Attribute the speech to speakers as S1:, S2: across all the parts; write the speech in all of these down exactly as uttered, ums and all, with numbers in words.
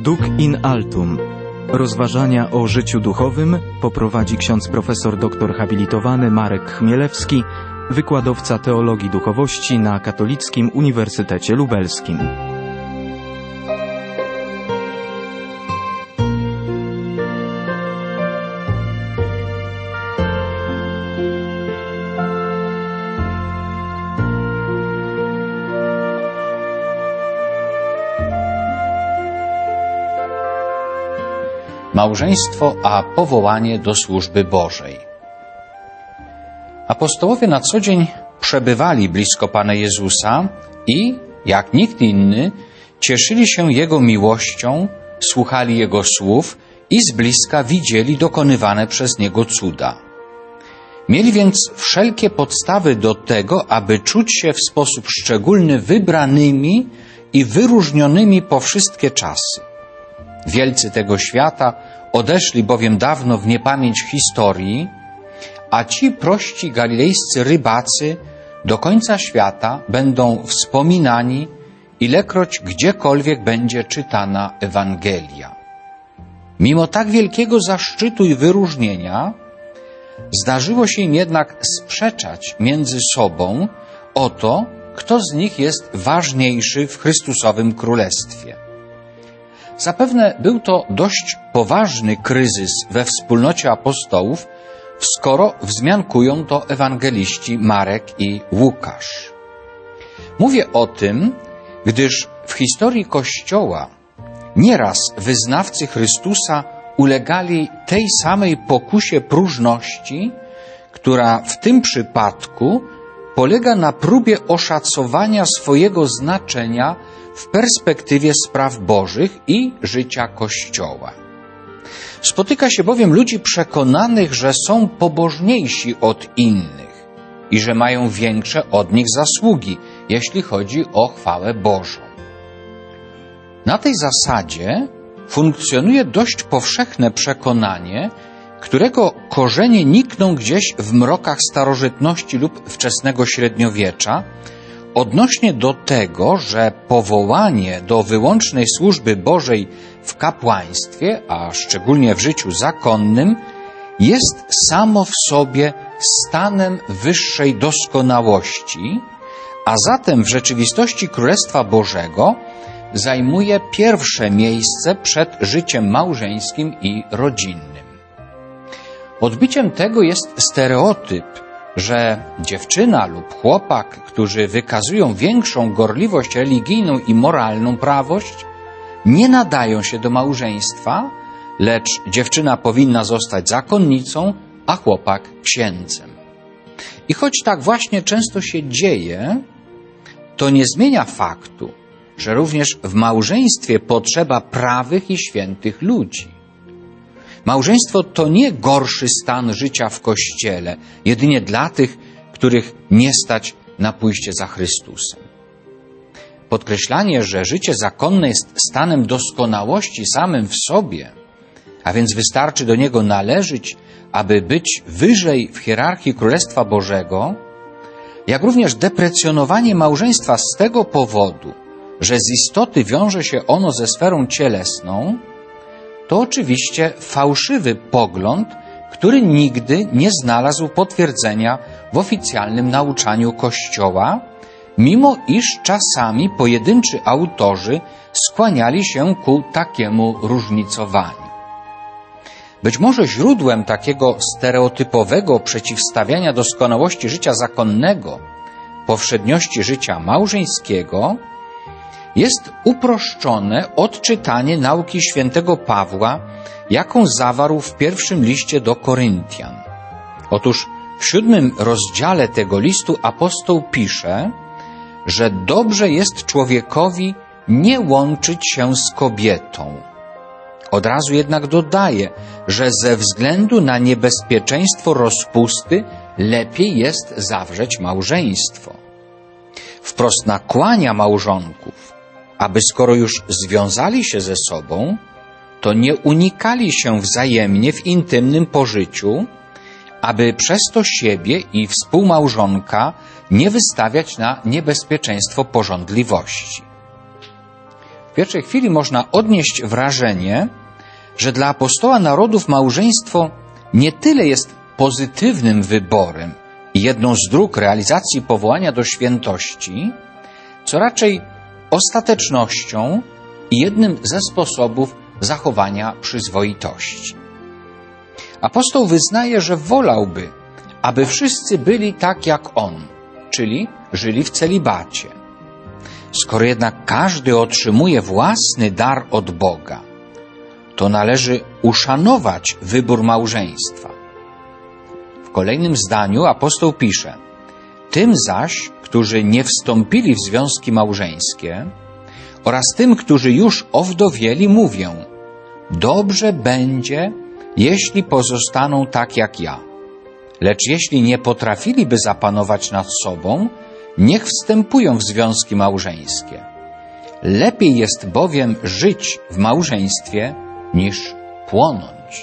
S1: Duc in altum. Rozważania o życiu duchowym poprowadzi ksiądz profesor doktor habilitowany Marek Chmielewski, wykładowca teologii duchowości na Katolickim Uniwersytecie Lubelskim.
S2: Małżeństwo a powołanie do służby Bożej. Apostołowie na co dzień przebywali blisko Pana Jezusa i, jak nikt inny, cieszyli się Jego miłością, słuchali Jego słów i z bliska widzieli dokonywane przez Niego cuda. Mieli więc wszelkie podstawy do tego, aby czuć się w sposób szczególny wybranymi i wyróżnionymi po wszystkie czasy. Wielcy tego świata odeszli bowiem dawno w niepamięć historii, a ci prości galilejscy rybacy do końca świata będą wspominani, ilekroć gdziekolwiek będzie czytana Ewangelia. Mimo tak wielkiego zaszczytu i wyróżnienia, zdarzyło się im jednak sprzeczać między sobą o to, kto z nich jest ważniejszy w Chrystusowym Królestwie. Zapewne był to dość poważny kryzys we wspólnocie apostołów, skoro wzmiankują to ewangeliści Marek i Łukasz. Mówię o tym, gdyż w historii Kościoła nieraz wyznawcy Chrystusa ulegali tej samej pokusie próżności, która w tym przypadku polega na próbie oszacowania swojego znaczenia w perspektywie spraw bożych i życia Kościoła. Spotyka się bowiem ludzi przekonanych, że są pobożniejsi od innych i że mają większe od nich zasługi, jeśli chodzi o chwałę Bożą. Na tej zasadzie funkcjonuje dość powszechne przekonanie, którego korzenie nikną gdzieś w mrokach starożytności lub wczesnego średniowiecza, odnośnie do tego, że powołanie do wyłącznej służby Bożej w kapłaństwie, a szczególnie w życiu zakonnym, jest samo w sobie stanem wyższej doskonałości, a zatem w rzeczywistości Królestwa Bożego zajmuje pierwsze miejsce przed życiem małżeńskim i rodzinnym. Odbiciem tego jest stereotyp, że dziewczyna lub chłopak, którzy wykazują większą gorliwość religijną i moralną prawość, nie nadają się do małżeństwa, lecz dziewczyna powinna zostać zakonnicą, a chłopak księdzem. I choć tak właśnie często się dzieje, to nie zmienia faktu, że również w małżeństwie potrzeba prawych i świętych ludzi. Małżeństwo to nie gorszy stan życia w Kościele, jedynie dla tych, których nie stać na pójście za Chrystusem. Podkreślanie, że życie zakonne jest stanem doskonałości samym w sobie, a więc wystarczy do niego należeć, aby być wyżej w hierarchii Królestwa Bożego, jak również deprecjonowanie małżeństwa z tego powodu, że z istoty wiąże się ono ze sferą cielesną, to oczywiście fałszywy pogląd, który nigdy nie znalazł potwierdzenia w oficjalnym nauczaniu Kościoła, mimo iż czasami pojedynczy autorzy skłaniali się ku takiemu różnicowaniu. Być może źródłem takiego stereotypowego przeciwstawiania doskonałości życia zakonnego powszedniości życia małżeńskiego jest uproszczone odczytanie nauki świętego Pawła, jaką zawarł w pierwszym liście do Koryntian. Otóż w siódmym rozdziale tego listu apostoł pisze, że dobrze jest człowiekowi nie łączyć się z kobietą. Od razu jednak dodaje, że ze względu na niebezpieczeństwo rozpusty lepiej jest zawrzeć małżeństwo. Wprost nakłania małżonków, aby skoro już związali się ze sobą, to nie unikali się wzajemnie w intymnym pożyciu, aby przez to siebie i współmałżonka nie wystawiać na niebezpieczeństwo pożądliwości. W pierwszej chwili można odnieść wrażenie, że dla apostoła narodów małżeństwo nie tyle jest pozytywnym wyborem i jedną z dróg realizacji powołania do świętości, co raczej ostatecznością i jednym ze sposobów zachowania przyzwoitości. Apostoł wyznaje, że wolałby, aby wszyscy byli tak jak on, czyli żyli w celibacie. Skoro jednak każdy otrzymuje własny dar od Boga, to należy uszanować wybór małżeństwa. W kolejnym zdaniu apostoł pisze: tym zaś, którzy nie wstąpili w związki małżeńskie oraz tym, którzy już owdowieli, mówię: dobrze będzie, jeśli pozostaną tak jak ja. Lecz jeśli nie potrafiliby zapanować nad sobą, niech wstępują w związki małżeńskie. Lepiej jest bowiem żyć w małżeństwie, niż płonąć.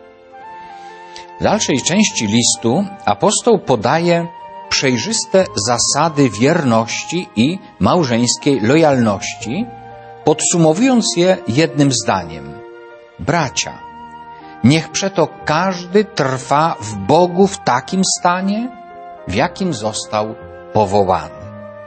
S2: W dalszej części listu apostoł podaje przejrzyste zasady wierności i małżeńskiej lojalności, podsumowując je jednym zdaniem: bracia, niech przeto każdy trwa w Bogu w takim stanie, w jakim został powołany.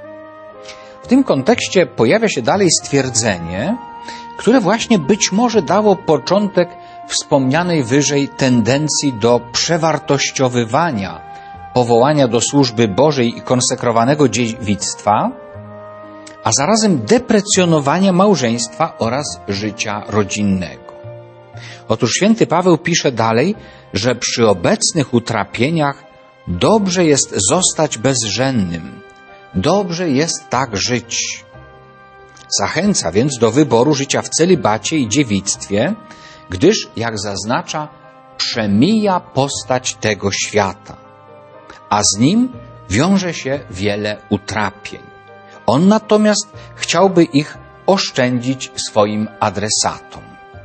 S2: W tym kontekście pojawia się dalej stwierdzenie, które właśnie być może dało początek wspomnianej wyżej tendencji do przewartościowywania powołania do służby Bożej i konsekrowanego dziewictwa, a zarazem deprecjonowania małżeństwa oraz życia rodzinnego. Otóż święty Paweł pisze dalej, że przy obecnych utrapieniach dobrze jest zostać bezżennym, dobrze jest tak żyć. Zachęca więc do wyboru życia w celibacie i dziewictwie, gdyż, jak zaznacza, przemija postać tego świata, a z nim wiąże się wiele utrapień. On natomiast chciałby ich oszczędzić swoim adresatom.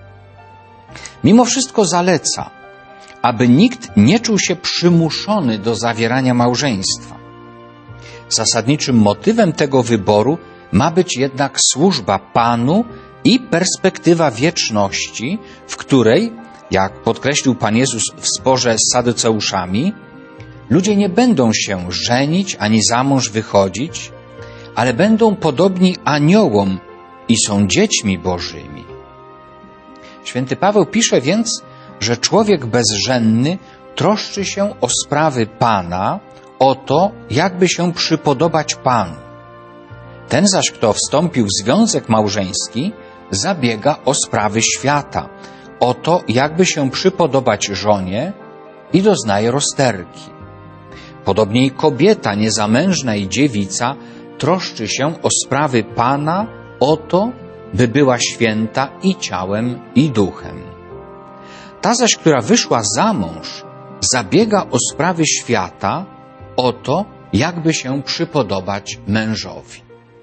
S2: Mimo wszystko zaleca, aby nikt nie czuł się przymuszony do zawierania małżeństwa. Zasadniczym motywem tego wyboru ma być jednak służba Panu i perspektywa wieczności, w której, jak podkreślił Pan Jezus w sporze z Saduceuszami, ludzie nie będą się żenić ani za mąż wychodzić, ale będą podobni aniołom i są dziećmi Bożymi. Święty Paweł pisze więc, że człowiek bezżenny troszczy się o sprawy Pana, o to, jakby się przypodobać Panu. Ten zaś, kto wstąpił w związek małżeński, zabiega o sprawy świata, o to, jakby się przypodobać żonie i doznaje rozterki. Podobnie i kobieta niezamężna i dziewica troszczy się o sprawy Pana, o to, by była święta i ciałem, i duchem. Ta zaś, która wyszła za mąż, zabiega o sprawy świata, o to, jakby się przypodobać mężowi.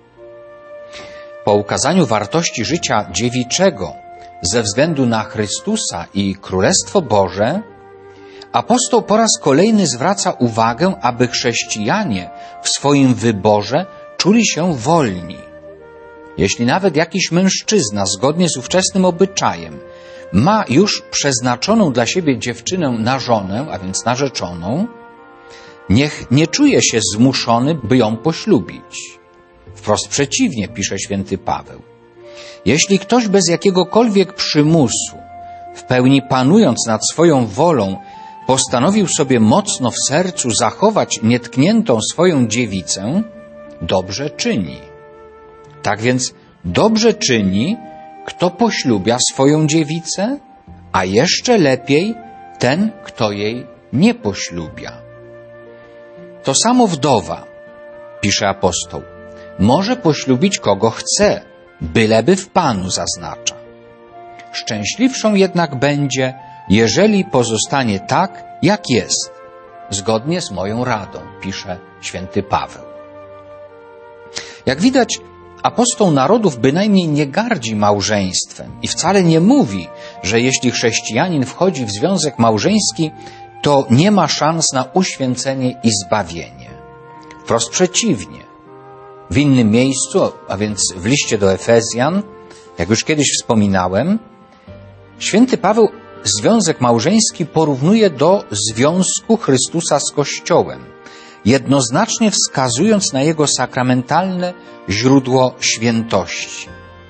S2: Po ukazaniu wartości życia dziewiczego ze względu na Chrystusa i Królestwo Boże, apostoł po raz kolejny zwraca uwagę, aby chrześcijanie w swoim wyborze czuli się wolni. Jeśli nawet jakiś mężczyzna, zgodnie z ówczesnym obyczajem, ma już przeznaczoną dla siebie dziewczynę na żonę, a więc narzeczoną, niech nie czuje się zmuszony, by ją poślubić. Wprost przeciwnie, pisze święty Paweł. Jeśli ktoś bez jakiegokolwiek przymusu, w pełni panując nad swoją wolą, postanowił sobie mocno w sercu zachować nietkniętą swoją dziewicę, dobrze czyni. Tak więc dobrze czyni, kto poślubia swoją dziewicę, a jeszcze lepiej ten, kto jej nie poślubia. To samo wdowa, pisze apostoł, może poślubić kogo chce, byleby w Panu, zaznacza. Szczęśliwszą jednak będzie, jeżeli pozostanie tak, jak jest, zgodnie z moją radą, pisze święty Paweł. Jak widać, apostoł narodów bynajmniej nie gardzi małżeństwem i wcale nie mówi, że jeśli chrześcijanin wchodzi w związek małżeński, to nie ma szans na uświęcenie i zbawienie. Wprost przeciwnie. W innym miejscu, a więc w liście do Efezjan, Jak już kiedyś wspominałem, święty Paweł związek małżeński porównuje do związku Chrystusa z Kościołem, jednoznacznie wskazując na jego sakramentalne źródło świętości.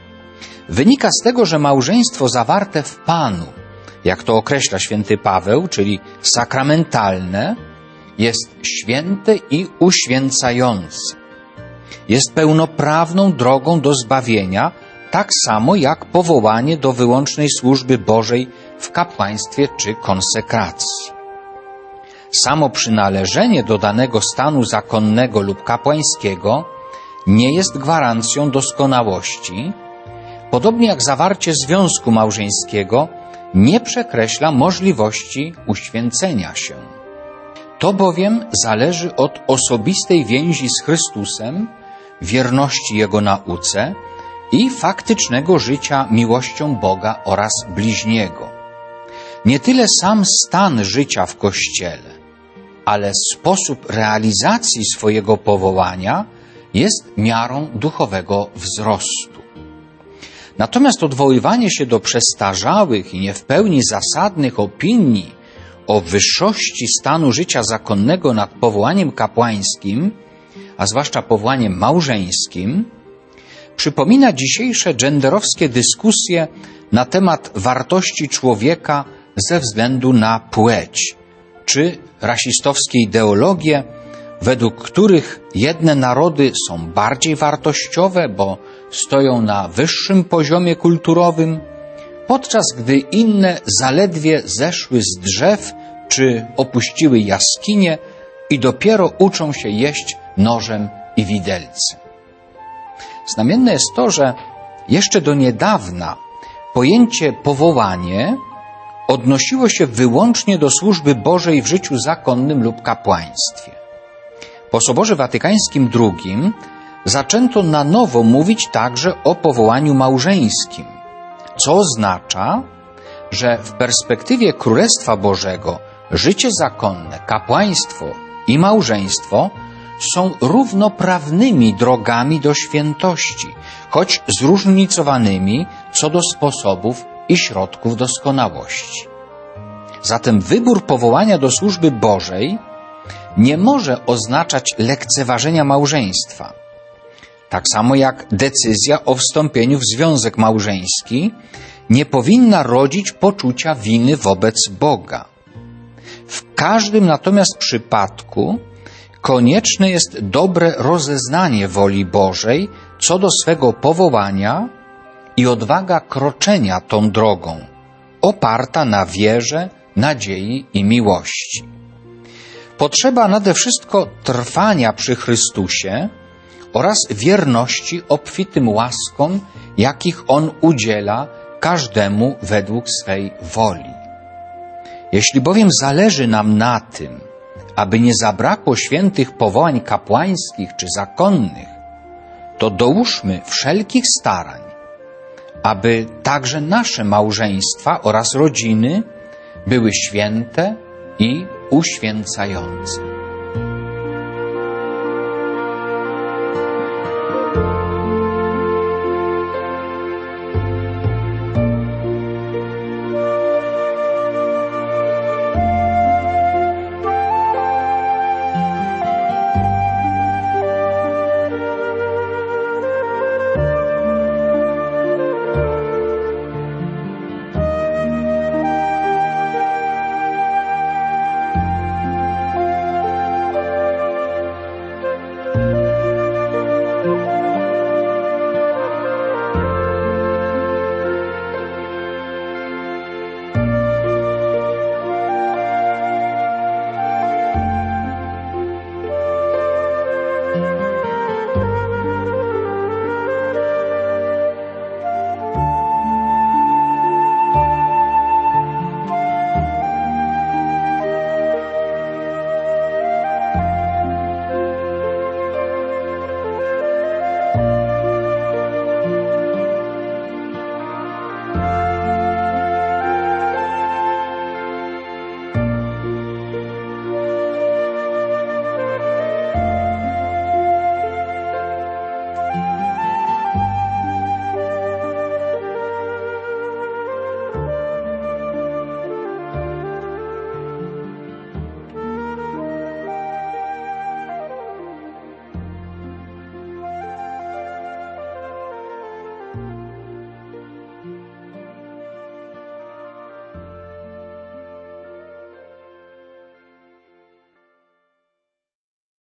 S2: Wynika z tego, że małżeństwo zawarte w Panu, jak to określa święty Paweł, czyli sakramentalne, jest święte i uświęcające. Jest pełnoprawną drogą do zbawienia, tak samo jak powołanie do wyłącznej służby Bożej w kapłaństwie czy konsekracji. Samo przynależenie do danego stanu zakonnego lub kapłańskiego nie jest gwarancją doskonałości, podobnie jak zawarcie związku małżeńskiego nie przekreśla możliwości uświęcenia się. To bowiem zależy od osobistej więzi z Chrystusem, wierności Jego nauce i faktycznego życia miłością Boga oraz bliźniego. Nie tyle sam stan życia w Kościele, ale sposób realizacji swojego powołania jest miarą duchowego wzrostu. Natomiast odwoływanie się do przestarzałych i nie w pełni zasadnych opinii o wyższości stanu życia zakonnego nad powołaniem kapłańskim, a zwłaszcza powołaniem małżeńskim, przypomina dzisiejsze genderowskie dyskusje na temat wartości człowieka ze względu na płeć, czy rasistowskie ideologie, według których jedne narody są bardziej wartościowe, bo stoją na wyższym poziomie kulturowym, podczas gdy inne zaledwie zeszły z drzew czy opuściły jaskinie i dopiero uczą się jeść nożem i widelcem. Znamienne jest to, że jeszcze do niedawna pojęcie powołanie odnosiło się wyłącznie do służby Bożej w życiu zakonnym lub kapłaństwie. Po Soborze Watykańskim drugim zaczęto na nowo mówić także o powołaniu małżeńskim, co oznacza, że w perspektywie Królestwa Bożego życie zakonne, kapłaństwo i małżeństwo są równoprawnymi drogami do świętości, choć zróżnicowanymi co do sposobów i środków doskonałości. Zatem wybór powołania do służby Bożej nie może oznaczać lekceważenia małżeństwa, tak samo jak decyzja o wstąpieniu w związek małżeński nie powinna rodzić poczucia winy wobec Boga. W każdym natomiast przypadku konieczne jest dobre rozeznanie woli Bożej co do swego powołania i odwaga kroczenia tą drogą, oparta na wierze, nadziei i miłości. Potrzeba nade wszystko trwania przy Chrystusie oraz wierności obfitym łaskom, jakich On udziela każdemu według swej woli. Jeśli bowiem zależy nam na tym, aby nie zabrakło świętych powołań kapłańskich czy zakonnych, to dołóżmy wszelkich starań, aby także nasze małżeństwa oraz rodziny były święte i uświęcające.